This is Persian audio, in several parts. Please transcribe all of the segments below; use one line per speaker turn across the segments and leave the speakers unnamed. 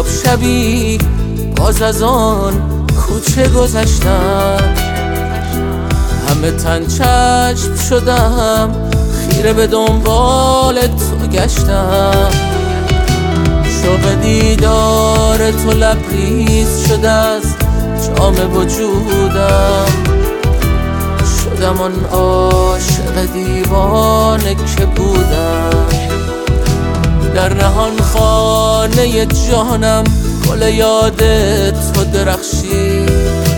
صبح شبی باز از آن کوچه گذشتم، همه تن چشم شدم، خیره به دنبال تو گشتم. شوق دیدار تو لبریز شده از جام وجودم، شدم آن عاشق دیوانه که بودم. در نهان خانه جانم گل یاد تو درخشید،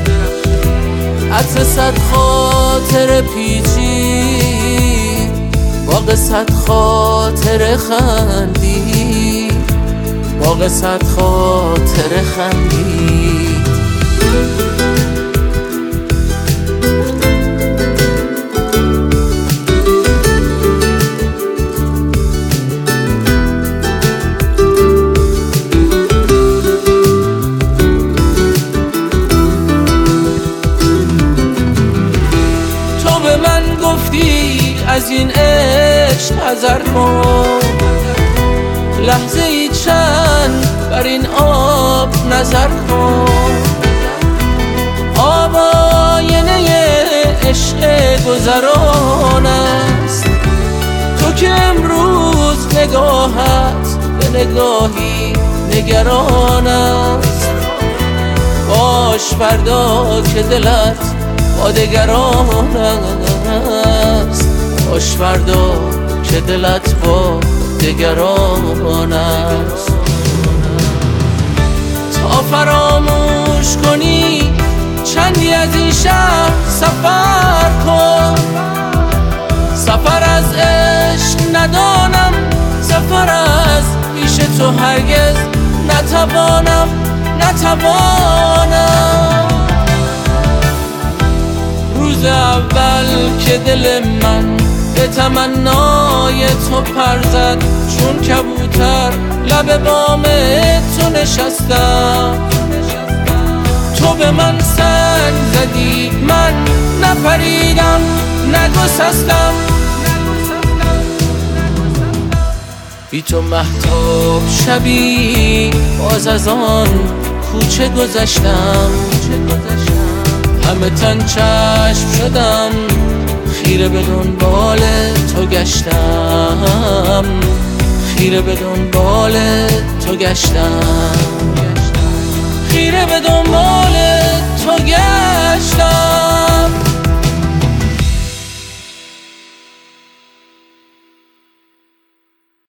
عطر صد خاطر پیچید، باغ صد خاطر خندید، باغ صد خاطر خندید. از این عشق حذر کن، لحظه ای چند بر این آب نظر کن. آب آینه عشق گذران است، تو که امروز نگاهت به نگاهی نگران است. باش فردا که دلت با دگران است، باش فردا که دلت با دگران است. تا فراموش کنی چندی از این شهر سفر کن، سفر از عشق ندانم، سفر از پیش تو هرگز نتوانم. روز اول که دل من به تمنای تو پر زد، چون کبوتر لب بام تو نشستم. تو به من سنگ زدی، من نپریدم نگسستم. بی تو مهتاب شبی باز از آن کوچه گذشتم، همه تن چشم شدم، خیره به دنبال تو گشتم، خیره به دنبال تو گشتم، خیره به